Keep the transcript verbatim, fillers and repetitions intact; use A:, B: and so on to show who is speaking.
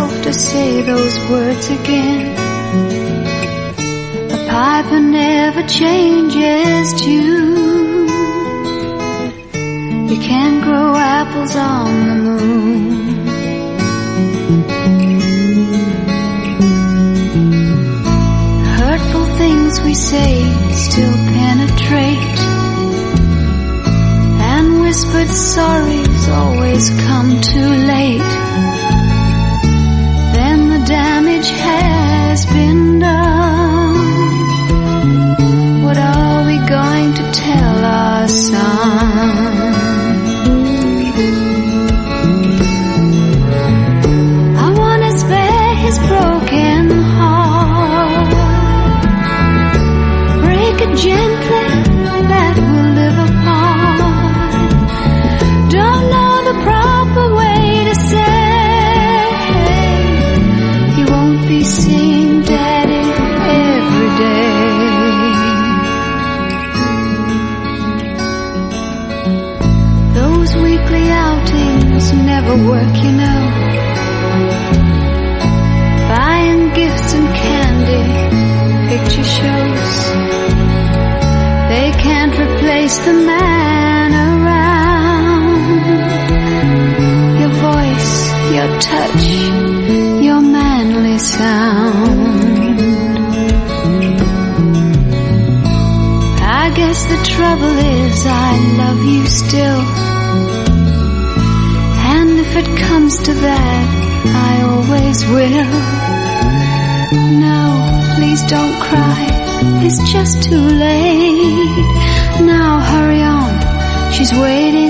A: myself to say those words again. A piper never changes tune. You can't grow apples on the moon. Hurtful things we say still penetrate, and whispered sorries always come too late. Then the damage has been done. What are we going to tell our son? I want to spare his broken heart, break it gently, that will live apart. Don't know the proper way to say he won't be seeing Daddy every day. Those weekly outings never work, you know. Buying gifts and candy, picture shows, they can't replace the man around. Your voice, your touch, your manly sound. I guess the trouble is I love you still, and if it comes to that, I always will. No, please don't cry, it's just too late. Now hurry on, she's waiting